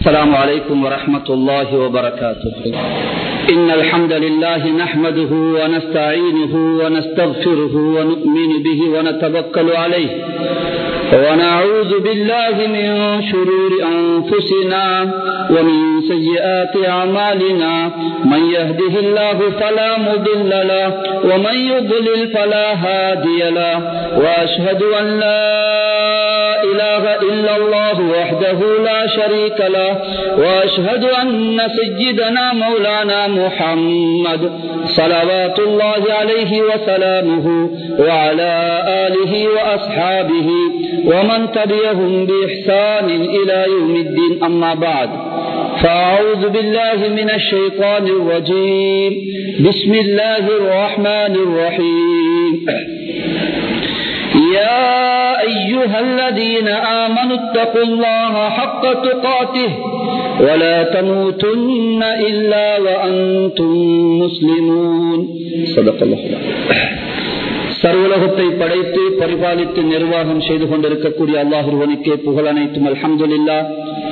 السلام عليكم ورحمة الله وبركاته. إن الحمد لله نحمده ونستعينه ونستغفره ونؤمن به ونتوكل عليه ونعوذ بالله من شرور أنفسنا ومن سيئات أعمالنا من يهده الله فلا مضل له ومن يضلل فلا هادي له وأشهد أن لا إله إلا الله وحده لا شريك له وأشهد أن سيدنا مولانا محمد صلوات الله عليه وسلامه وعلى آله وأصحابه ومن تبعهم بإحسان إلى يوم الدين. أما بعد فأعوذ بالله من الشيطان الرجيم. بسم الله الرحمن الرحيم. يا أيها الذين آمنوا اتقوا الله حق تقاته ولا تموتن إلا وأنتم مسلمون. صدق الله. சர்வலோகத்தை படைத்து பரிபாலித்து நிர்வாகம் செய்து கொண்டிருக்கக்கூடிய அல்லாஹ் ஒருவனுக்கே புகழ் அனைத்தும். அல்ஹம்துலில்லாஹ்.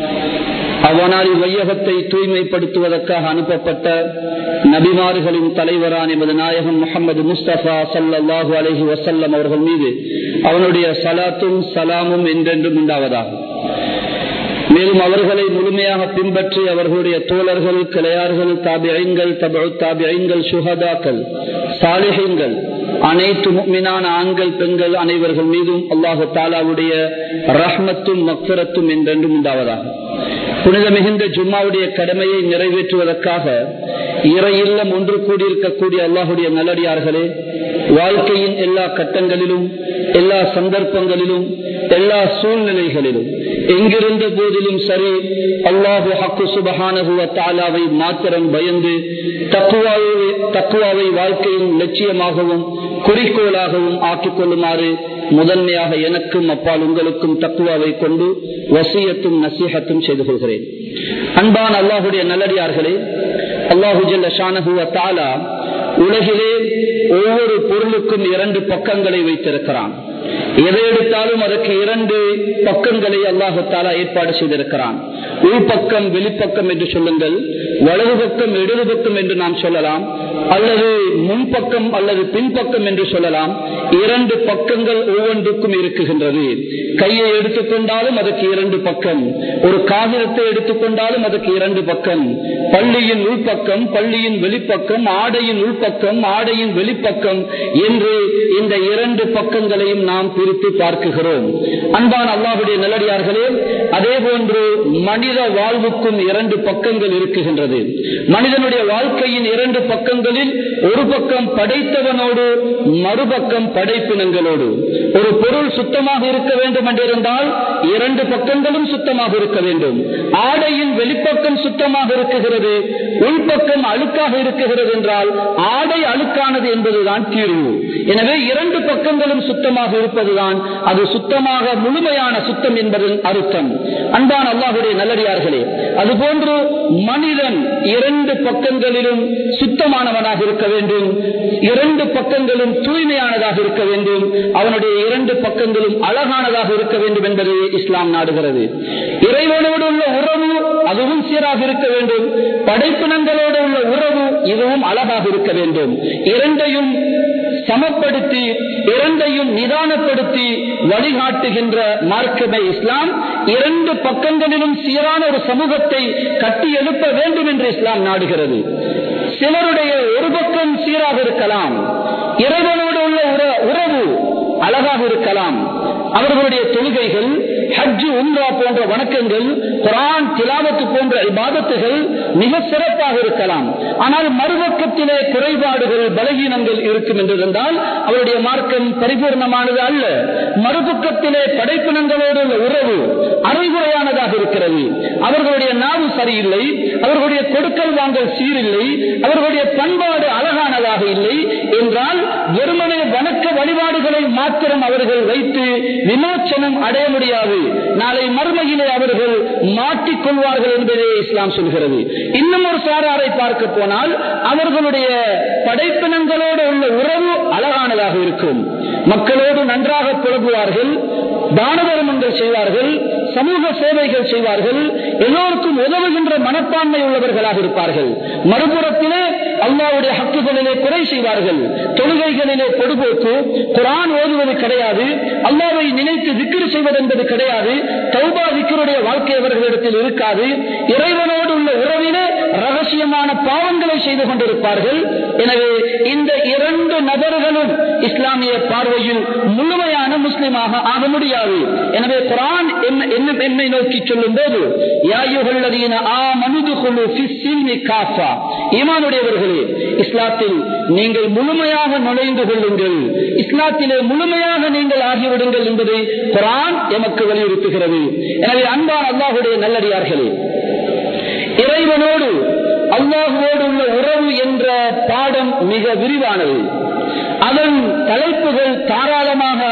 அவனால் வையகத்தை தூய்மைப்படுத்துவதற்காக அனுப்பப்பட்ட நபிமார்களின் தலைவரான எமது நாயகம் முஹம்மது முஸ்தபா ஸல்லல்லாஹு அலைஹி வஸல்லம் அவர்கள் மீது அவனுடைய ஸலாத்தும் ஸலாமும் என்றென்றும் உண்டாவதாகும். மேலும் அவர்களை முழுமையாக பின்பற்றி அவர்களுடைய தோழர்கள், கிளையார்கள், தாபிஈன்கள், தபஉ தாபிஈன்கள், ஷுஹதாக்கள், சாலிஹீன்கள், அனைத்து முஃமினான ஆண்கள் பெண்கள் அனைவர்கள் மீதும் அல்லாஹ் தஆலாவுடைய ரஹ்மத்தும் மக்ஃபிரத்தும் என்றென்றும் உண்டாவதாகும். புனித மிகுந்த ஜும்மாவுடைய கடமையை நிறைவேற்றுவதற்காக இறை இல்லம் ஒன்று கூடியிருக்கக்கூடிய அல்லாஹுடைய நல்லடியார்களே, வாழ்க்கையின் எல்லா கட்டங்களிலும் எல்லா சந்தர்ப்பங்களிலும் எல்லா சூழ்நிலைகளிலும் எங்கிருந்த போதிலும் சரி அல்லாஹு ஹக்கு சுப்ஹானஹு வ தஆலாவை மாத்திரம் பயந்து தக்வாவை வாழ்க்கையின் லட்சியமாகவும் குறிக்கோளாகவும் ஆக்கிக் கொள்ளுமாறு முதன்மையாக எனக்கும் அப்பால் உங்களுக்கும் தக்வாவை கொண்டு வசியத்தும் நசீஹத்தும் செய்து கொள்கிறேன். அன்பான அல்லாஹுடைய நல்லடியார்களே, அல்லாஹு ஜல்ல ஷானஹு வ தஆலா உலகிலே ஒவ்வொரு பொருளுக்கும் இரண்டு பக்கங்களை வைத்திருக்கிறான். எதை எடுத்தாலும் அதற்கு இரண்டு பக்கங்களை அல்லாஹு தஆலா ஏற்பாடு செய்திருக்கிறான். உள்பக்கம் வெளிப்பக்கம் என்று சொல்லுங்கள், வலது பக்கம் இடது பக்கம் என்று நாம் சொல்லலாம், அல்லது முன்பக்கம் அல்லது பின்பக்கம் என்று சொல்லலாம். இரண்டு பக்கங்கள் ஒவ்வொன்றுக்கும் இருக்குகின்றது. கையை எடுத்துக்கொண்டாலும் அதற்கு இரண்டு பக்கம், ஒரு காகிதத்தை எடுத்துக்கொண்டாலும் அதற்கு இரண்டு பக்கம். பள்ளியின் உள்பக்கம், பள்ளியின் வெளிப்பக்கம், ஆடையின் உள்பக்கம், ஆடையின் வெளிப்பக்கம் என்று இந்த இரண்டு பக்கங்களையும் நாம் பிரித்து பார்க்குகிறோம். அன்பான அல்லாஹுடைய நல்லடியார்களே, அதே போன்று மனித வாழ்வுக்கும் இரண்டு பக்கங்கள் இருக்குகின்றது. மனிதனுடைய வாழ்க்கையின் இரண்டு பக்கங்களில் ஒரு பக்கம் படைத்தவனோடு, மறுபக்கம் படைப்பினங்களோடு. ஒரு பொருள் சுத்தமாக இருக்க வேண்டும் என்றிருந்தால் இரண்டு பக்கங்களும் சுத்தமாக இருக்க வேண்டும். ஆடையின் வெளிப்பக்கம் சுத்தமாக இருக்குகிறது, உள்பக்கம் அழுக்காக இருக்குகிறது என்றால் ஆடை அழுக்கானது என்பதுதான் தீர்வு. எனவே இரண்டு பக்கங்களும் சுத்தமாக இருப்பதுதான் அது சுத்தமாக முழுமையான சுத்தம் என்பதன் அர்த்தம். அன்பான அல்லாஹுடைய நல்லடியார்களே, அதுபோன்று மனிதன் இரண்டு பக்கங்களிலும் சுத்தமானவனாக இருக்க வேண்டும், இரண்டு பக்கங்களும் தூய்மையானதாக இருக்க வேண்டும், அவனுடைய இரண்டு பக்கங்களும் அழகானதாக இருக்க வேண்டும் என்பதை இஸ்லாம் நாடுகிறது. இறைவனோடு உள்ள உறவு அதுவும் சீராக இருக்க வேண்டும், படைப்பினங்களோடு உள்ள உறவு இதுவும் அழகாக இருக்க வேண்டும். இரண்டையும் சமப்படுத்தி, இரண்டையும் நிதானப்படுத்தி வழிகாட்டுகின்ற மார்க்கமே இஸ்லாம். இரண்டு பக்கங்களிலும் சீரான ஒரு சமூகத்தை கட்டி எழுப்ப வேண்டும் என்று இஸ்லாம் நாடுகிறது. சிலருடைய ஒரு பக்கம் சீராக இருக்கலாம், இறைவனோடு உள்ள உறவு அழகாக இருக்கலாம், அவர்களுடைய தொழுகைகள், ஹஜ், உம்ரா போன்ற வணக்கங்கள், குர்ஆன் திலாவத்து போன்ற இபாதத்துகள் மிக சிறப்பாக இருக்கலாம். ஆனால் மறுபக்கத்திலே குறைபாடுகள், பலகீனங்கள் இருக்கும் என்றிருந்தால் அவருடைய மார்க்கம் பரிபூர்ணமானது அல்ல. மறுபக்கத்திலே படைப்பினங்களோடு உள்ள உறவு அரைகுறையானதாக இருக்கிறது. அவர்களுடைய நாவு சரியில்லை, அவர்களுடைய கொடுக்கல் வாங்கல் சீரில்லை, அவர்களுடைய பண்பாடு அழகானதாக இல்லை என்றால் வெறுமனே வணக்க வழிபாடுகளை மாத்திரம் அவர்கள் வைத்து விமோச்சனம் அடைய முடியாது. நாளை மறுமையிலே அவர்கள் மாட்டிக்கொள்வார்கள் என்பதே இஸ்லாம் சொல்கிறது. இன்னும் ஒரு சாராரை பார்க்க போனால் அவர்களுடைய படைப்பினங்களோடு உள்ள உறவு அழகானதாக இருக்கும். மக்களோடு நன்றாக புலம்புவார்கள், தான தர்மங்கள் செய்வார்கள், சமூக சேவைகள் செய்வார்கள், எல்லோருக்கும் உதவுகின்ற மனப்பான்மை உள்ளவர்களாக இருப்பார்கள். மறுபுறத்திலே அல்லாஹ்வுடைய ஹக்குகளிலே குறை செய்வார்கள், தொழுகைகளிலே பொடுபோக்கு, குர்ஆன் ஓதுவது கிடையாது, அல்லாஹ்வை நினைத்து திக்ர் செய்வது என்பது கிடையாது, தௌபா திக்ருடைய வாழ்க்கை அவர்களிடத்தில் இருக்காது, இறைவனோடு உள்ள உறவிலே ரகசியமான பாவங்களை செய்து கொண்டிருப்பார்கள். எனவே இந்த இரண்டு நபர்களும் இஸ்லாமிய பார்வையில் முழுமையான முஸ்லிமாக ஆக முடியாது. எனவே குர்ஆன் என்னை நோக்கி சொல்லும் போது யா அய்யுஹல்லதீன ஆமனு துகுலு ஃபிஸ்ஸில்மி காஃபா, ஈமானுடையவர்களே இஸ்லாத்தில் நீங்கள் முழுமையாக நுழைந்து கொள்ளுங்கள், இஸ்லாத்திலே முழுமையாக நீங்கள் ஆகிவிடுங்கள் என்பதை குர்ஆன் எமக்கு வலியுறுத்துகிறது. எனவே அன்பான அல்லாஹ்வுடைய நல்லடியார்களே, இறைவனோடு அல்லாஹ்வோடு உள்ள உறவு என்ற பாடம் மிக விரிவானது. அதன் தலைப்புகள் தாராளமாக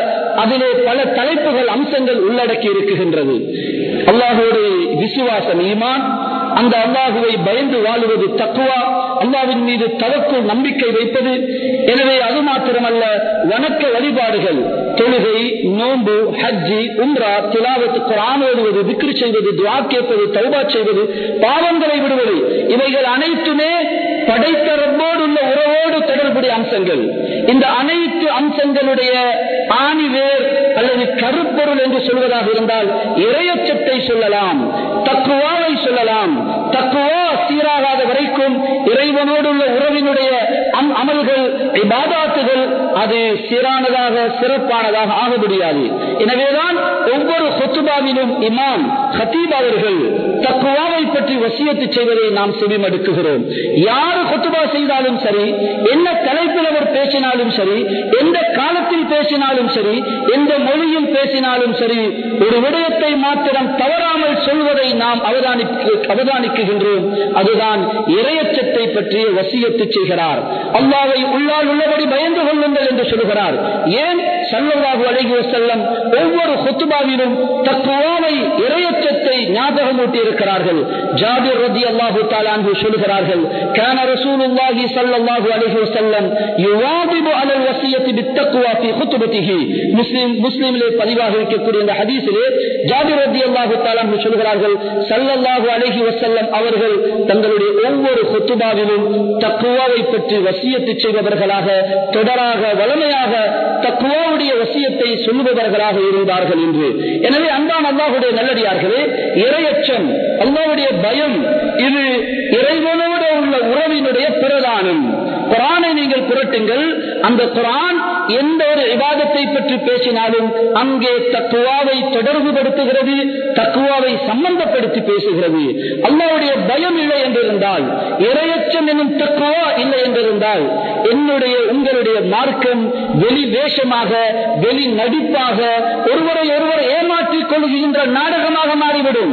அதிலே பல தலைப்புகள் அம்சங்கள் உள்ளடக்கி இருக்குகின்றது. அல்லாஹ்வோடு விசுவாசம் ஈமான், அந்த அல்லாஹுவை பயந்து வாழுவது தக்வா, அல்லாஹ்வின் மீது தவக்குல் நம்பிக்கை வைப்பது. எனவே அது மாத்திரமல்ல, வணக்க வழிபாடுகள், தொழுகை, நோன்பு, ஹஜ்ஜி, உம்ரா, திலாவத், குர்ஆன் ஓதுவது, திக்ர் செய்வது, துஆ கேட்பது, தௌபா செய்வது, பாவங்களை விடுவது, இவைகள் அனைத்துமே படைத்த ரப்போடு உள்ள உறவோடு தொடர்புடைய அம்சங்கள். இந்த அனைத்து அம்சங்களுடைய ஆணிவேர் அல்லது கருப்பொருள் என்று சொல்வதாக இருந்தால் இறையச்சத்தை சொல்லலாம், தக்வாவை சொல்லலாம். தக்வா சீராகாத வரைக்கும் இறைவனோடு உள்ள உறவினுடைய அமல்கள், இபாதத்துகள் அது சீரானதாக சிறப்பானதாக ஆக முடியாது. எனவேதான் ஒவ்வொரு ஹுத்பாவிலும் இமாம் ஹத்தீப் அவர்கள் தக்வாவை பற்றி வசியத்து செய்வதை நாம் செவிமடுக்குகிறோம். யார் ஹுத்பா செய்தாலும் சரி, என்ன தலைப்பில் அவர் பேசினாலும் சரி, எந்த காலத்தில் பேசினாலும் சரி, எந்த மொழியில் பேசினாலும் சரி, ஒரு விடயத்தை மாத்திரம் தவறாமல் சொல்வதை நாம் அவதானிக்குகின்றோம். அதுதான் இறையச்சத்தை பற்றிய வசியத்து செய்கிறார். அல்லாஹ்வை உள்ளால் உள்ளபடி பயந்து கொள்ளுங்கள் என்று சொல்கிறார். ஏன்? ஸல்லல்லாஹு அலைஹி வஸல்லம் ஒவ்வொரு ஹுத்பாவிலும் தக்வாவை, இறையச்சத்தை ஞாபகமூட்டி இருக்கிறார்கள். ஜாபிர் ரலியல்லாஹு தஆலா அன்ஹு சொல்கிறார்கள், கான ரசூலுல்லாஹி ஸல்லல்லாஹு அலைஹி வஸல்லம் யுவாதிபு அலல் வஸியத்தி பித்தக்வா ஃபீ குதுபத்திஹி. முஸ்லிமிலே பதிவாக இருக்கக்கூடிய இந்த ஹதீஸிலே ஜாபிர் ரலியல்லாஹு தஆலா அன்ஹு சொல்கிறார்கள், ஸல்லல்லாஹு அலைஹி வஸல்லம் அவர்கள் தங்களுடைய ஒவ்வொரு ஹுத்பாவிலும் தக்வாவை பற்றி வசியத்து செய்பவர்களாக, தொடராக வளமையாக தக்வாவுடைய வசியத்தை சொல்லுபவர்களாக இருந்தார்கள் என்று. எனவே அன்பான அல்லாஹ்வுடைய நல்லடியார்களே, இறையச்சம், அல்லாஹ்வுடைய பயம், இது இறைவனோடு உள்ள உறவினுடைய பிரதானம். குர்ஆனை நீங்கள் புரட்டுங்கள், அந்த குர்ஆன் எந்த ஒரு இபாதத்தை பற்றி பேசினாலும் அங்கே தக்வாவை தொடர்புபடுத்துகிறது, தக்வாவை சம்பந்தப்படுத்தி பேசுகிறது. அல்லாஹ்வுடைய பயம் இல்லை என்றிருந்தால், இறையச்சம் என்னும் தக்வா இல்லை என்றிருந்தால், என்னுடைய உங்களுடைய மார்க்கம் வெளி வேஷமாக, வெளி நடிப்பாக, ஒருவரை ஒருவர் ஏமாற்றிக் கொள்கின்ற நாடகமாக மாறிவிடும்.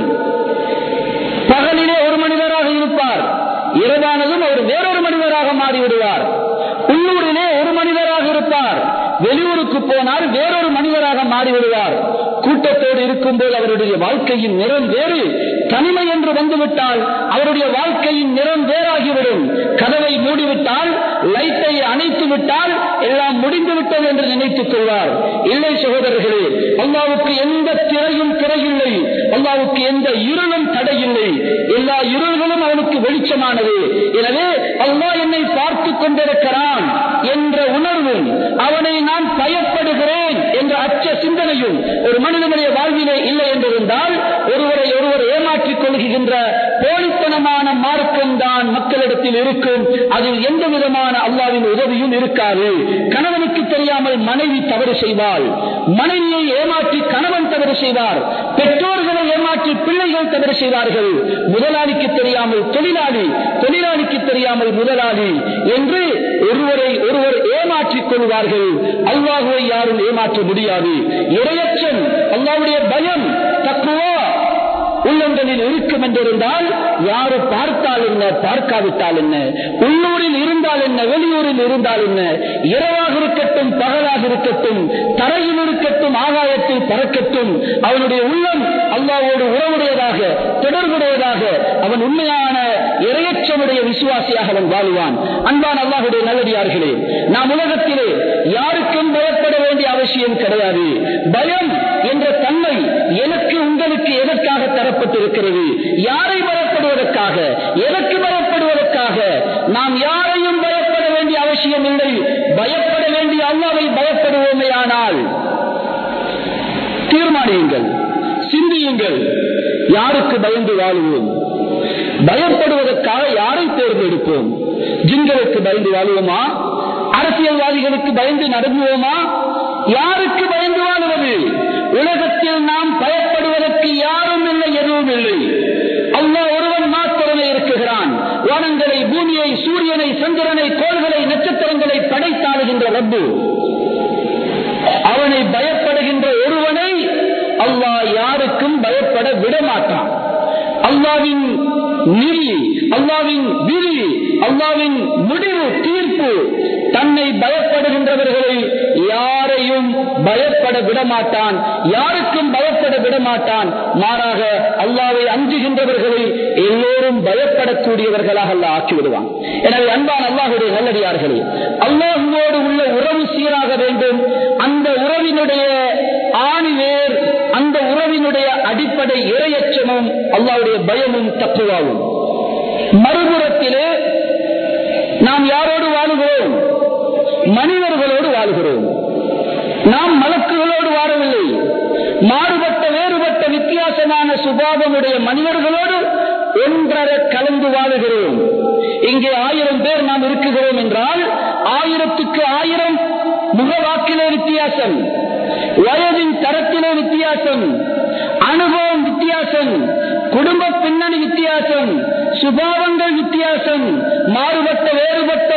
பகலிலே ஒரு மனிதராக இருப்பார், இரவானதும் அவர் வேறொரு மனிதராக மாறிவிடுவார். உள்ளூரிலே ஒரு மனிதராக இருப்பார், வெளியூருக்கு போனால் வேறொரு மனிதராக மாறிவிடுவார். கூட்டத்தோடு இருக்கும்போது அவருடைய வாழ்க்கையின் நிறம் வேறு, தனிமை என்று வந்துவிட்டால் அவருடைய வாழ்க்கையின் நிறம் வேறாகிவிடும். கதவை மூடிவிட்டால், லைட்டை அணைத்து விட்டால் எல்லாம் முடிந்துவிட்டது என்று நினைத்துக் கொள்வார். இல்லை சகோதரர்களே, அல்லாஹ்வுக்கு எந்த திரையும் திரையில்லை, அல்லாஹ்வுக்கு எந்த இருளும் தடையில்லை. எல்லா இருள்களும் அவனுக்கு வெளிச்சமானது. எனவே அல்லாஹ் என்னை பார்த்துக் கொண்டிருக்கிறான் என்ற உணர்வும், அவனை நான் பயப்படுகிறேன் என்ற அச்ச சிந்தனையும் ஒரு மனிதனுடைய வாழ்விலே இல்லை என்றிருந்தால், ஒருவரை ஒருவர் ஏமாற்றிக் கொள்கின்ற போலித்தனமான மார்க்கம் தான் மக்களிடத்தில் இருக்கும். அதில் எந்த விதமான அல்லாஹ்வின் உதவியும் இருக்காது. கணவனுக்கு தெரியாமல் மனைவி தவறு செய்வாள், மனைவியை ஏமாற்றி கணவன் தவறு செய்வார், பெற்றோர்களை ஏமாற்றி பிள்ளைகள் தவறு செய்வார்கள், முதலாளிக்கு தெரியாமல் தொழிலாளி, தொழிலாளிக்கு தெரியாமல் முதலாளி என்று ஒருவரை ஒருவர் ஏமாற்றிக் கொள்வார்கள். அல்லாஹ்வை யாரும் ஏமாற்ற முடியாது. இறையச்சம், அல்லாஹ்வுடைய பயம், தக்வா உள்ளங்களில் இருக்கும் என்றிருந்தால், யாரு பார்த்தால் என்ன, பார்க்காவிட்டால் என்ன, உள்ளூரில் இருந்தால் என்ன, வெளியூரில் இருந்தால் என்ன, இரவாக இருக்கட்டும், பகலாக இருக்கட்டும், தரையில் இருக்கட்டும், ஆகாயத்தில் பறக்கட்டும், அவனுடைய உள்ளம் அல்லாஹ்வோடு உறவுடையதாக, தொடர்புடையதாக, அவன் உண்மையான இறையச்சமுடைய விசுவாசியாக அவன் வாழ்வான். அன்பான அல்லாஹ்வுடைய நல்லடியார்களே, நாம் உலகத்திலே யாருக்கும் பயப்பட வேண்டிய அவசியம் கிடையாது. பயம் என்ற தன்மை எனக்கு உங்களுக்கு எதற்காக தரப்பட்டிருக்கிறது? யாரை பயப்படுவதற்காக, எதற்கு பயப்படுவதற்காக? நாம் யாரையும் பயப்பட வேண்டிய அவசியம் இல்லை. பயப்பட வேண்டிய அல்லாஹ்வை பயப்படுவோமேயானால் தீர்மானியுங்கள், சிந்தியுங்கள், யாருக்கு பயந்து வாழுவோம்? பயப்படுவதற்காக யாரை தேர்ந்தெடுப்போம்? ஜின்களுக்கு பயந்து வாழுவோமா? அரசியல்வாதிகளுக்கு பயந்து நடந்துவோமா? யாருக்கு பயந்து வாழுவது? உலகத்தில் நாம் பயப்படுவதற்கு யாரும் இல்லை, எதுவும் இல்லை. அல்லாஹ் ஒருவன் மாத்திரமே இருக்குகிறான். வானங்களை, பூமியை, சூரியனை, சந்திரனை, கோள்களை, நட்சத்திரங்களை படைத்தாளுகின்ற ரப்பு. அவனை பயப்படுகின்ற ஒருவனை அல்லாஹ் யாருக்கும் பயப்பட விடமாட்டான். அல்லாஹ்வின் நீதி, அல்லாஹ்வின் விதி, அல்லாஹ்வின் முடிவு, தீர்ப்பு தன்னை பயப்படுகின்றவர்களை யாரையும் பயப்பட விடமாட்டான், யாருக்கும் பயப்பட விடமாட்டான். மாறாக அல்லாஹ்வை அஞ்சுகின்றவர்களை எல்லோரும் பயப்படக்கூடியவர்களாக அல்லாஹ் ஆக்கிவிடுவான். எனவே அன்பான அல்லாஹ்வுடைய நல்லடியார்களே, அல்லாஹ்வோடு உள்ள உறவு சீராக வேண்டும். அந்த உறவினுடைய ஆணிவேர், அந்த உறவினுடைய அடிப்படை இறையச்சமும் அல்லாஹ்வுடைய பயமும் தக்குவாவும். மறுபுறத்திலே நாம் யாரோடு வாழுகிறோம்? மனிதர்களோடு வாழ்கிறோம். நாம் மலக்குகளோடு வாழவில்லை. மாறுபட்ட, வேறுபட்ட, வித்தியாசமான சுபாவமுடைய மனிதர்களோடு ஒன்றரை கலந்து வாழுகிறோம். இங்கே 1000 பேர் நாம் இருக்குகிறோம் என்றால் 1000க்கு 1000 முகவாக்கிலே வித்தியாசம், வயதின் தரத்திலே வித்தியாசம், அனுபவம் வித்தியாசம், குடும்ப பின்னணி வித்தியாசம், சுபாவங்கள் வித்தியாசம், மாறுபட்ட, வேறுபட்ட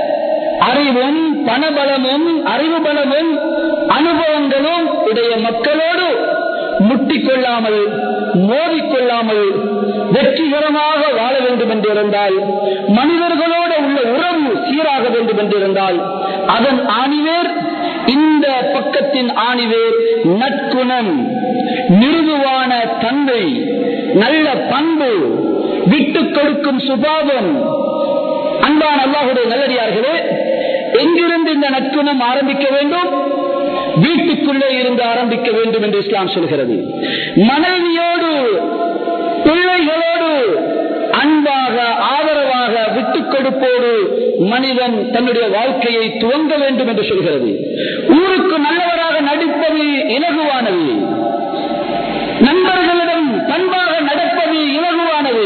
அறிவும் பணபலமும் அறிவு பலமும் அனுபவங்களும் உடைய மக்களோடு முட்டிக்கொள்ளாமல், மோதிக்கொள்ளாமல் வெற்றிகரமாக வாழ வேண்டும் என்றிருந்தால், மனிதர்களோடு உள்ள உறவு சீராக வேண்டும் என்றிருந்தால், அதன் ஆணிவேர், இந்த பக்கத்தின் ஆணிவேர் நற்குணம், மிருதுவான தன்மை, நல்ல பண்பு, விட்டுக் கொடுக்கும் சுபாவம். அன்பான அல்லாஹ்வுடைய நல்லடியார்களே, எங்கிருந்து இந்த நற்குணம் ஆரம்பிக்க வேண்டும்? வீட்டுக்குள்ளே இருந்து ஆரம்பிக்க வேண்டும் என்று இஸ்லாம் சொல்கிறது. மனைவியோடு, பிள்ளைகளோடு அன்பாக, ஆதரவாக, விட்டுக் கொடுப்போடு மனிதன் தன்னுடைய வாழ்க்கையை துவங்க வேண்டும் என்று சொல்கிறது. ஊருக்கு நல்லவராக நடிப்பது இலகுவானது, நண்பர்களிடம் பண்பாக நடப்பது இலகுவானது.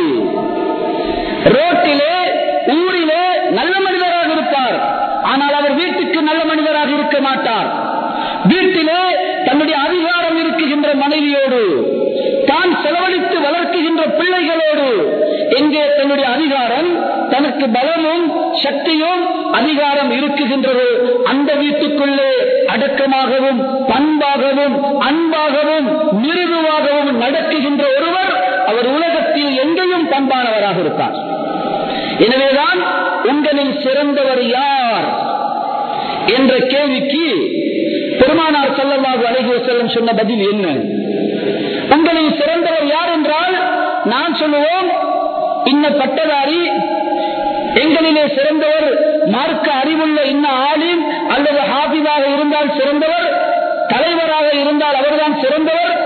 ரோட்டிலே, ஊரிலே நல்ல மனிதராக இருப்பார், ஆனால் அவர் வீட்டுக்கு நல்ல மனிதராக இருக்க மாட்டார். வீட்டிலே தன்னுடைய அதிகாரம் இருக்குகின்ற மனைவியோடு, தான் செலவழித்து வளர்க்குகின்ற பிள்ளைகளோடு, எங்கே தன்னுடைய அதிகாரம், தனக்கு பலமும் சக்தியும் அதிகாரம் இருக்குகின்றது, அந்த வீட்டுக்குள்ளே அடக்கமாகவும், பண்பாகவும், அன்பாகவும், மிருதுவாகவும் நடக்குகின்ற ஒருவர் அவர் உலகத்தில் எங்கேயும் பண்பானவராக இருப்பார். எனவேதான் உங்களில் சிறந்தவர் யார் என்ற கேள்விக்கு பெருமானார் ஸல்லல்லாஹு அலைஹி வஸல்லம் சொன்ன பதில் என்ன? உங்களில் சிறந்தவர் யார் என்றால் நான் சொல்லுவோம், இன்ன பட்டதாரி, எங்களிலே சிறந்தவர் மார்க்க அறிவுள்ள இன்ன ஆலிம் அல்லது ஹாஃபிஸாக இருந்தால் சிறந்தவர், தலைவராக இருந்தால் அவர்தான் சிறந்தவர்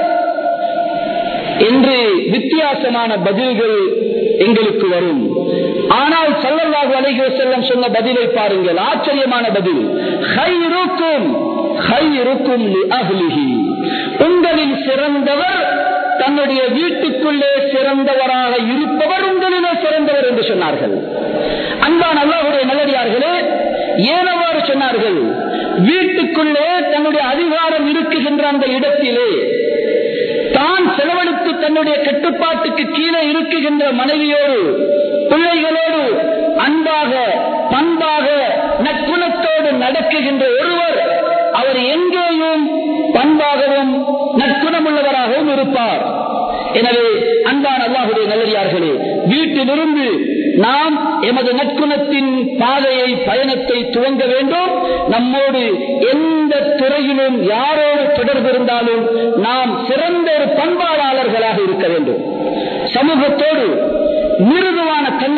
என்று வித்தியாசமான பதில்கள் எங்களுக்கு வரும். ஆனால் ஸல்லல்லாஹு அலைஹி வஸல்லம் சொன்ன பதிலை பாருங்கள், ஆச்சரியமான பதில். ഖൈറുക്കും ഖൈറുക്കും லிஅஹ்லிஹி, உங்களில் சிறந்தவர் தன்னுடைய வீட்டுக்குள்ளே சிறந்தவராக இருப்பவர் உங்களிலே சிறந்தவர் என்று சொன்னார்கள். அன்பான அல்லாஹ்வுடைய நல்லடியார்களே, ஏனவாறு சொன்னார்கள்? வீட்டுக்குள்ளே தன்னுடைய அதிகாரம் இருக்குகின்ற அந்த இடத்திலே தான் செலவழித்து தன்னுடைய கட்டுப்பாட்டுக்கு கீழே இருக்குகின்ற மனைவியோடு, பிள்ளைகளோடு அன்பாக, பண்பாக, நற்குணத்தோடு நடக்குகின்ற ஒருவர் அவர் எங்கேயும் பண்பாகவும் நற்குணமுள்ளவராகவும் இருப்பார். எனவே அன்பான அல்லாஹ்வுடைய நல்லடியார்களே, வீட்டிலிருந்து நாம் எமது நற்குணத்தின் பாதையை, பயணத்தை துவங்க வேண்டும். நம்மோடு எந்த துறையிலும் யாரோடு தொடர்பு இருந்தாலும் நாம் சிறந்த ஒரு பண்பாளர்களாக இருக்க வேண்டும். சமூகத்தோடு மிருதுவான தன்மை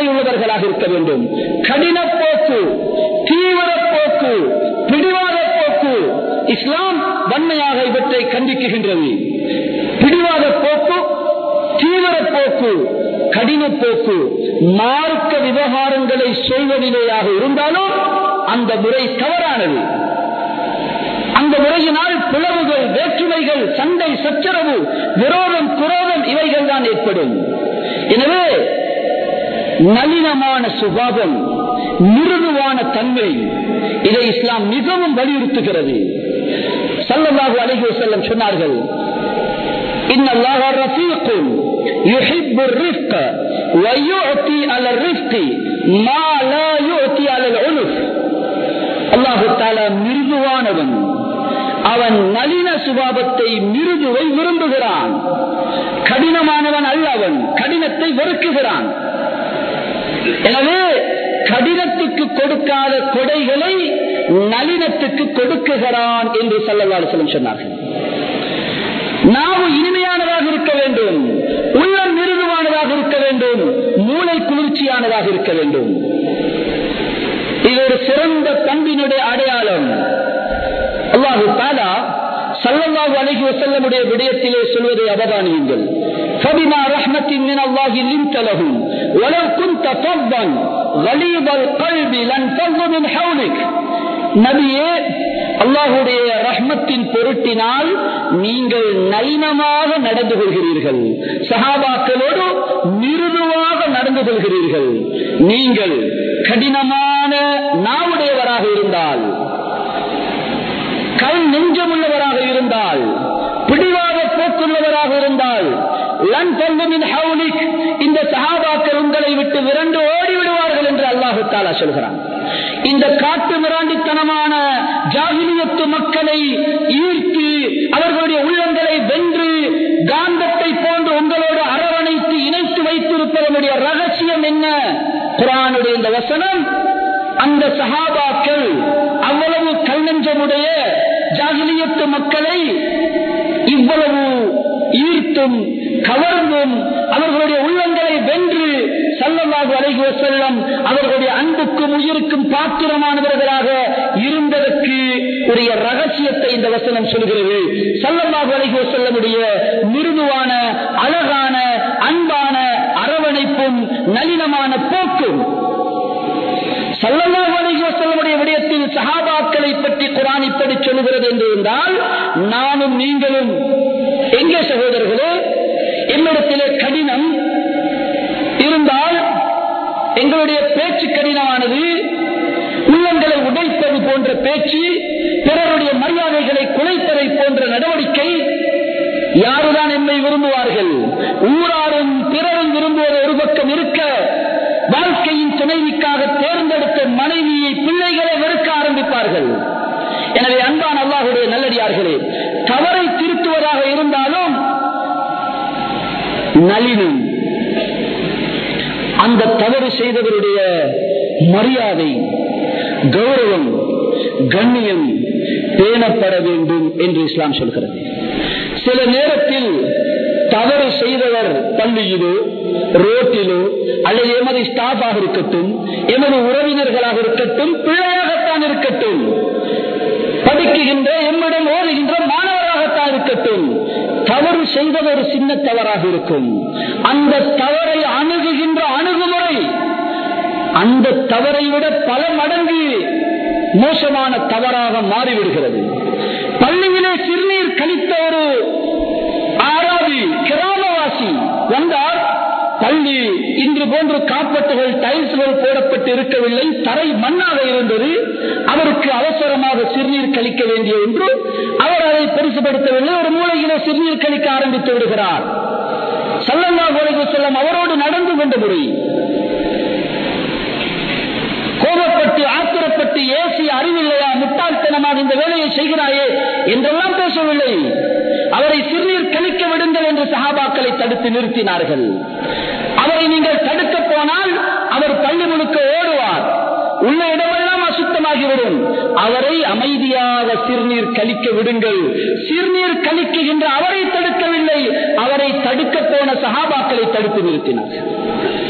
உள்ளவர்களாக இருக்க வேண்டும். கடின போக்கு, தீவிர போக்கு, பிடிவாத போக்கு இஸ்லாம் வன்மையாக இவற்றை கண்டிக்குகின்றது. பிடிவாத போக்கு, தீவிர போக்கு, கடின போக்கு மார்க்க விவகாரங்களை செய்வதிலேயாக இருந்தாலும் அந்த முறை தவறானது. அந்த முறையினால் பிளவுகள், வேற்றுமைகள், சண்டை, சச்சரவு, விரோதம், குரோதம் இவைகள் தான் ஏற்படும். எனவே நளினமான சுபாவம், மிருதுவான தன்மை, இதை இஸ்லாம் மிகவும் வலியுறுத்துகிறது. ஸல்லல்லாஹு அலைஹி வஸல்லம் சொன்னார்கள், இன்னல்லாஹ ரஃபீகுன் யுஹிப்புர் ரிஃக வ யுஅதி அலர் ரிஃகி மா லா யுஅதி அலல் உனுஃப். அல்லாஹ் தஆலா மிருதுவானவன், அவன் நளின சுபாவத்தை, மிருதுவை விரும்புகிறான். கடினமானவன் அல்ல, அவன் கடினத்தை வெறுக்குகிறான். எனவே கடினத்துக்கு கொடுக்காத கொடைகளை நளினத்துக்கு கொடுக்குகிறான் என்று ஸல்லல்லாஹு அலைஹி வஸல்லம் சொன்னார்கள். நாவு இனிமையானதாக இருக்க வேண்டும், உள்ளம் மிருதுவானதாக இருக்க வேண்டும், மூளை குளிர்ச்சியானதாக இருக்க வேண்டும். இது ஒரு சிறந்த பண்பினுடைய அடையாளம். அல்லாஹ் தஆலா ஸல்லல்லாஹு அலைஹி வஸல்லமுடைய விடயத்திலே சொல்வதை அவதானியுங்கள். فبما رحمة من الله لنت لهم ولو كنت فظا غليظ القلب لانفضوا من حولك. நபியே, அல்லாஹ்வுடைய ரஹ்மத்தின் பொருட்டினால் நீங்கள் நளினமாக நடந்து கொள்கிறீர்கள், சஹாபாக்களோடு மிருதுவாக நடந்து கொள்கிறீர்கள். நீங்கள் கடினமான நாவுடையவராக இருந்தால், கல் நெஞ்சமுள்ளவராக இருந்தால், பிடிவாத போக்குள்ளவராக இருந்தால், இந்த சஹாபாக்கள் உங்களை விட்டு விரண்டு ஓடி விடுவார்கள் என்று அல்லாஹு தஆலா சொல்கிறான். இந்த காட்டு மிராண்டித்தனமான ஜாஹிலியத்து மக்களை ஈர்த்து அவர்களுடைய உள்ளங்களை வென்று காந்தத்தை போன்று உங்களோடு அரவணைத்து இணைத்து வைத்திருப்பதனுடைய ரகசியம் என்ன? குர்ஆனுடைய இந்த வசனம் அந்த சஹாபாக்கள் அவ்வளவு கல்நெஞ்சமுடைய ஜாஹிலியத்து மக்களை இவ்வளவு ஈர்த்தும் கவர்ந்தும் அவர்களுடைய உள்ளங்களை வென்று ஸல்லல்லாஹு அலைஹி வஸல்லம் அவர்களுடைய அன்புக்கும் உயிருக்கும் பாத்திரமானவர்களாக இருந்ததற்கு உரிய ரகசியத்தை இந்த வசனம் சொல்கிறது. ஸல்லல்லாஹு அலைஹி வஸல்லமுடைய மிருதுவான, அழகான, அன்பான அரவணைப்பும் நளினமான போக்கும். ஸல்லல்லாஹு அலைஹி வஸல்லமுடைய விடயத்தில் சஹாபாக்களை பற்றி குர்ஆன் இப்படி சொல்கிறது என்று இருந்தால், நானும் நீங்களும் எங்கே சகோதரர்களே? என்னிடத்திலே கடினம் இருந்தால், எங்களுடைய பேச்சு கடினமானது, உள்ளங்களை உடைப்பது போன்ற பேச்சு, பிறருடைய மரியாதைகளை குலைப்பதை போன்ற நடவடிக்கை, யாருதான் என்னை விரும்புவார்கள்? ஊராரும் பிறரும் விரும்புவது ஒரு பக்கம் இருக்க, வாழ்க்கையின் துணைவிக்காக தேர்ந்தெடுத்த மனைவியை, பிள்ளைகளை வெறுக்க ஆரம்பிப்பார்கள். எனவே அன்பான அல்லாஹ்வுடைய நல்லடியார்களே, தவறை திருத்துவதாக இருந்தாலும் நளினம், அந்த தவறு செய்தவருடைய மரியாதை, கௌரவம், கண்ணியம் பேணப்பட வேண்டும் என்று இஸ்லாம் சொல்கிறது. சில நேரத்தில் தவறு செய்தவர் பள்ளியிலோ, ரோட்டிலோ, அல்லது எமது ஸ்டாஃபாக இருக்கட்டும், எமது உறவினர்களாக இருக்கட்டும், பிள்ளையாகத்தான் இருக்கட்டும், படிக்குகின்ற எம்மிடம் ஓடுகின்ற மாணவராகத்தான் இருக்கட்டும், தவறு செய்தது ஒரு சின்ன தவறாக இருக்கும். அந்த தவறை அணுகுகின்ற அணுகுமுறை அந்த தவறை விட பல மடங்கு மோசமான தவறாக மாறிவிடுகிறது. பள்ளியிலே சிறுநீர் கழித்த ஒரு ஆராவி கிராமவாசி வந்தால், பள்ளி இன்று போன்று காப்பட்டுகள், டைல்ஸ்கள் போடப்பட்டு இருக்கவில்லை, தரை மண்ணாக இருந்தது. அவருக்கு அவசரமாக சிறுநீர் கழிக்க வேண்டிய ஒன்று, அவர் அதை பெருசுபடுத்தவில்லை, ஒரு மூலையிலே சிறுநீர் கழிக்க ஆரம்பித்து விடுகிறார். ஸல்லல்லாஹு அலைஹி வஸல்லம் அவரோடு நடந்து கொண்ட முறை, கோபப்பட்டு ஆத்திரப்பட்டு ஏசி, அறிவில்லையா, முட்டாள்தனமாக இந்த வேலையை செய்கிறாயே என்றெல்லாம் பேசவில்லை. அவரை சிறுநீர் கழிக்க விடுங்கள் என்று சஹாபாக்களை தடுத்து நிறுத்தினார்கள். அவரை நீங்கள் தடுக்க போனால் அவர் பள்ளி முழுக்க ஓடுவார், உள்ள இடமெல்லாம் அசுத்தமாகிவிடும். அவரை அமைதியாக சிறுநீர் கழிக்க விடுங்கள். சிறுநீர் கழிக்குகின்ற அவரை தடுக்கவில்லை, அவரை தடுக்க போன சஹாபாக்களை தடுத்து நிறுத்தினார்கள். சிறுநீர்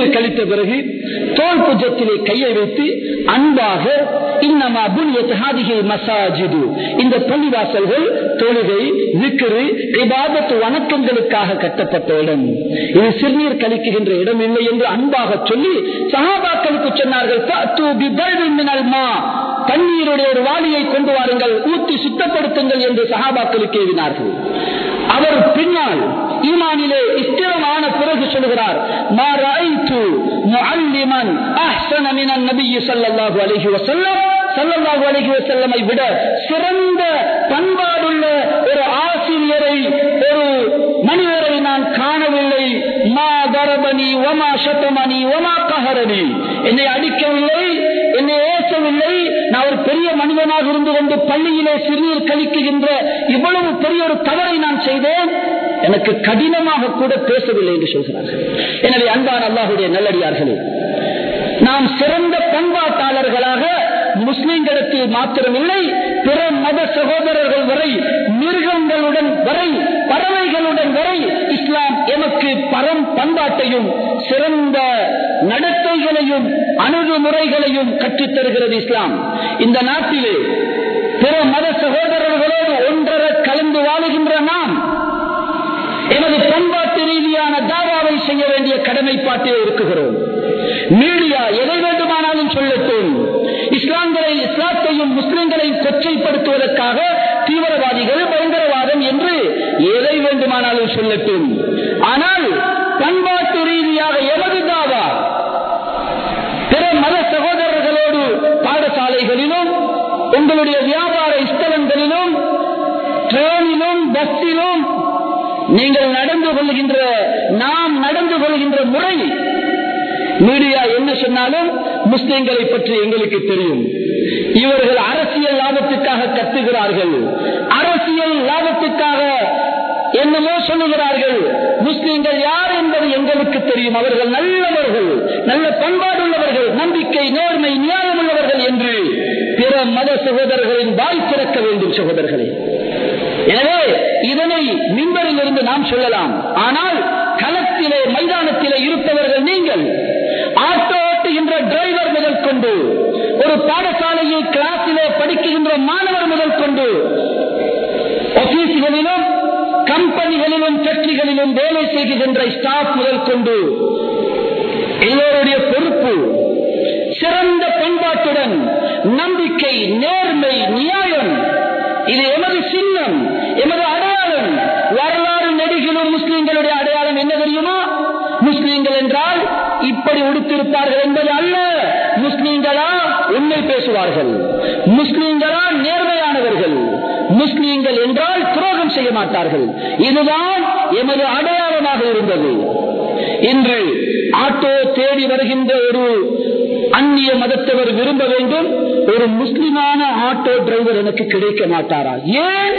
சிறுநீர் கழித்த பிறகு தோல் புஜத்திலே கையை வைத்து அன்பாக இன்னமா புனியத் ஹாதிஹி மஸாஜிது, இந்த பள்ளிவாசல்கள் தொழுகை, விக்ரு, இபாதத் வணக்கங்களுக்காக கட்டப்பட்ட இடம், இது சிறுநீர் கழிக்கின்ற இடம் இல்லை என்று அன்பாக சொல்லி சஹாபாக்களுக்கு சொன்னார்கள், ஃபஅது பிபைதின் மினல் மா, தண்ணீருடைய ஒரு வாளியை கொண்டு வாருங்கள், ஊற்றி சுத்தப்படுத்துங்கள் என்று சஹாபாக்களுக்கு ஏவினார்கள். அவர் பின்னால் ஈமானிலே ஸ்திரமான பிறகு சொல்கிறார், மா ரஅய்து முஅல்லிமன் அஹ்ஸன மினன் நபிய் ஸல்லல்லாஹு அலைஹி வஸல்லம், ஸல்லல்லாஹு அலைஹி வஸல்லமை விட சிறந்த பண்பாடுள்ள ஒரு ஆசிரியரை, ஒரு மனிதரை நான் காணவில்லை. மா தரபனி வமா ஷதமனி வமா கஹரனி, என்னை அடிக்கவில்லை, என்னை ஏசவில்லை, நான் ஒரு பெரிய மனிதனாக இருந்து கொண்டு பள்ளியிலே சிறுநீர் கழிக்கின்ற இவ்வளவு பெரிய ஒரு தவறை நான் செய்தேன், எனக்கு கடினமாக கூட பேசவில்லை என்று சொல்கிறார்கள். எனவே அன்பான அல்லாஹ்வுடைய நல்லடியார்களே, நாம் சிறந்த பண்பாட்டாளர்களாக முஸ்லிம்களிடத்தில் மாத்திரமில்லை, பிற மத சகோதரர்கள் வரை, மிருகங்களுடன் வரை, பறவைகளுடன் வரை இஸ்லாம் எமக்கு பரம் பண்பாட்டையும் சிறந்த நடத்தைகளையும் அணுகுமுறைகளையும் கற்றுத்தருகிறது. இஸ்லாம் இந்த நாட்டிலே பிற மத சகோதரர்களோடு ஒன்றரை கலந்து வாழுகின்ற நாம் எமது பண்பாட்டு ரீதியான தாவாவை செய்ய வேண்டிய கடமைப்பாட்டில் இருக்குகிறோம். மீடியா எதை வேண்டுமானாலும் சொல்லட்டும், இஸ்லாத்தையும் முஸ்லிம்களையும் கொச்சைப்படுத்துவதற்காக தீவிரவாதிகள், பயங்கரவாதம் என்று எதை வேண்டுமானாலும் சொல்லட்டும். ஆனால் பண்பாட்டு ரீதியாக எமது தாவா பிற மத சகோதரர்களோடு பாடசாலைகளிலும், உங்களுடைய வியாபார ஸ்தலங்களிலும், ட்ரெயினிலும், பஸ்ஸிலும் நீங்கள் நடந்து கொள்கின்ற, நாம் நடந்து கொள்கின்ற முறை, மீடியா என்ன சொன்னாலும் முஸ்லிம்களை பற்றி எங்களுக்கு தெரியும். இவர்கள் அரசியல் லாபத்துக்காக கத்துகிறார்கள், அரசியல் லாபத்துக்காக என்னமோ சொல்லுகிறார்கள். முஸ்லிம்கள் யார் என்பது எங்களுக்கு தெரியும், அவர்கள் நல்லவர்கள், நல்ல பண்பாடுள்ளவர்கள், நம்பிக்கை, நேர்மை, நியாயம் உள்ளவர்கள் என்று பிற மத சகோதரர்களின் வாய் திறக்க வேண்டும் சகோதரர்களே. எனவே இதனை மிம்பரில் இருந்து நாம் சொல்லலாம். ஆனால் களத்திலே, மைதானத்திலே இருப்பவர்கள் நீங்கள். ஆட்டோ ஓட்டுகின்ற டிரைவர் முதல் கொண்டு, ஒரு பாடசாலையில் கிளாஸிலே படிக்கின்ற மாணவர் முதல் கொண்டு, ஆபீஸ்களிலும் கம்பெனிகளிலும் ஃபேக்டரிகளிலும் வேலை செய்கின்ற ஸ்டாஃப் முதல் கொண்டு எல்லோருடைய பொறுப்பு சிறந்த பண்பாட்டுடன் நம்பிக்கை, நேர்மை, நியாயம், இது எமது சின்னம், எமது அடையாளம். வரலாறு நெடுகிலும் முஸ்லிம்களுடைய அடையாளம் என்ன தெரியுமா? முஸ்லிம்கள் என்றால் இப்படி உடுத்திருப்பார்கள் என்பது அல்ல. முஸ்லிம்களா உண்மை பேசுவார்கள், முஸ்லிம்களா நேர்மையானவர்கள், முஸ்லிம்கள் என்றால் துரோகம் செய்ய மாட்டார்கள். இதுதான் எமது அடையாளமாக இருந்தது. இன்று ஆட்டோ தேடி வருகின்ற ஒரு அந்நிய மதத்தவர் விரும்ப வேண்டும், ஒரு முஸ்லிமான ஆட்டோ டிரைவர் எனக்கு கிடைக்க மாட்டாரா? ஏன்?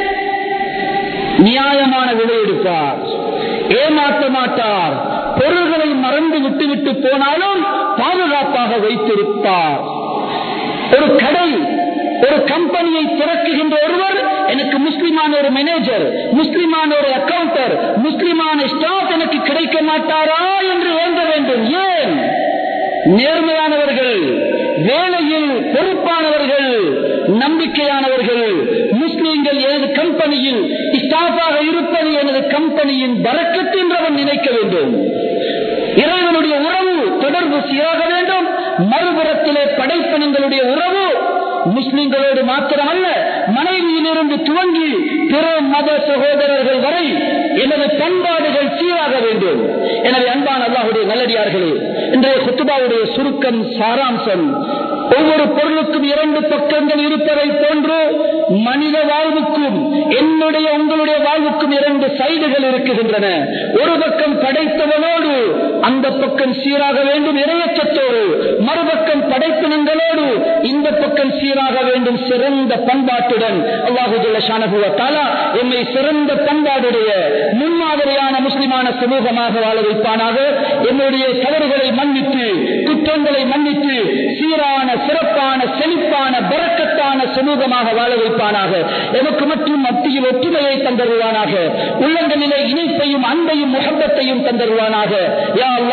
நியாயமான விலை எடுப்பார், ஏமாற்ற மாட்டார், பொருள்களை மறந்து விட்டுவிட்டு போனாலும் பாதுகாப்பாக வைத்திருப்பார். ஒரு கடை, ஒரு கம்பெனியை திறக்குகின்ற ஒருவர் எனக்கு முஸ்லிமான ஒரு மேனேஜர், முஸ்லிமான ஒரு அக்கவுண்டர், முஸ்லிமான ஸ்டாஃப் எனக்கு கிடைக்க மாட்டாரா என்று ஏங்க வேண்டும். ஏன்? நேர்மையானவர்கள், வேலையில் பொறுப்பானவர்கள், நம்பிக்கையானவர்கள், முஸ்லிம்கள் எனது கம்பெனியில் ஸ்டாஃபாக இருப்பது எனது கம்பெனியின் பரக்கத் என்றவன் நினைக்க வேண்டும். இறைவனுடைய உறவு தொடர்பு சீராக வேண்டும். மறுபுறத்திலே படைப்பினங்களுடைய உறவு முஸ்லிம்களோடு மாத்திரமல்ல, மனைவியிலிருந்து துவங்கி பிற மத சகோதரர்கள் வரை எனது பண்பாடுகள் சீராக வேண்டும். எனவே அன்பான அல்லாஹ்வுடைய நல்லடியார்களே, இன்றைய குத்துபாவுடைய சுருக்கம், சாராம்சம், ஒவ்வொரு பொருளுக்கும் இரண்டு பக்கங்கள் இருப்பதை போன்று மனித வாழ்வுக்கும் என்னுடைய உங்களுடைய வாழ்வுக்கும் இரண்டு சைடுகள் இருக்குகின்றன. ஒரு பக்கம் படைத்தவனோடு அந்த பக்கம் சீராக வேண்டும் இறையச்சத்தோடு, மறுபக்கம் படைப்பினங்களோடு இந்த பக்கம் சீராக வேண்டும் சிறந்த பண்பாட்டுடன். அல்லாஹு ஜல்ல ஷானஹு வ தஆலா எம்மை சிறந்த பண்பாடுடைய முன்மாதிரியான முஸ்லிமான சமூகமாக வாழ வைப்பானாக. என்னுடைய தவறுகளை மன்னித்து, குற்றங்களை மன்னித்து சீரான, சிறப்பான, செழிப்பான, பரக்கத்தான சமூகமாக வாழ வைப்பானாக. எமக்கு மற்றும் மத்தியில் ஒற்றுமையை தந்தருவானாக. உள்ளங்களிலே இணைப்பையும் அன்பையும் முஹப்பத்தையும் தந்தருவானாக. யா அல்லாஹ்,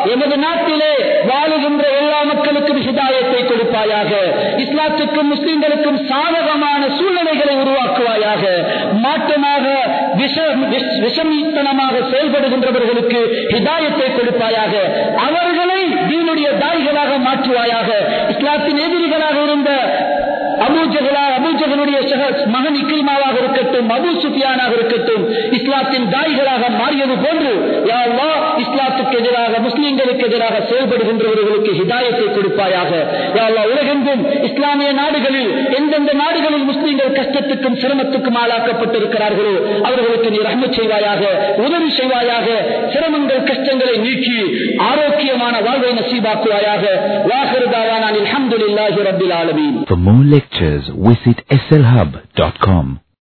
எமது நாட்டிலே வாழுகின்ற எல்லா மக்களுக்கும் ஹிதாயத்தை கொடுப்பாயாக. இஸ்லாத்துக்கும் முஸ்லிம்களுக்கும் சாதகமான சூழ்நிலைகளை உருவாக்குவாயாக. மாற்றமாக விஷமீத்தனமாக செயல்படுகின்றவர்களுக்கு ஹிதாயத்தை கொடுப்பாயாக. அவர்களை தீனுடைய தாய்களாக மாற்றுவாயாக. இஸ்லாத்தின் எதிரிகளாக இருந்த அபூஜகளுடைய மகன் இக்ரிமாவாக இருக்கட்டும், அபூ சுஃபியானாக இருக்கட்டும், இஸ்லாத்தின் தாய்களாக மாறியது போன்று யா அல்லாஹ் இஸ்லாத்துக்கு எதிராக முஸ்லிம்களுக்கு எதிராக செயல்படுகின்றவர்களுக்கு ஹிதாயத்தை கொடுப்பாயாக. யா அல்லாஹ் உலகெங்கும் இஸ்லாமிய நாடுகளில் எந்தெந்த நாடுகளில் முஸ்லிம்கள் கஷ்டத்துக்கும் சிரமத்துக்கும் ஆளாக்கப்பட்டிருக்கிறார்களோ அவர்களுக்கு நீ ரஹ்மத் செய்வாயாக, உதவி செய்வாயாக. சிரமங்கள் கஷ்டங்களை நீக்கி ஆரோக்கியமான வாழ்வை நசீபாக்குவாயாக. வாஹிரு தாவானா அல்ஹம்துலில்லாஹி ரப்பில் ஆலமீன். For more lectures, visit slhub.com.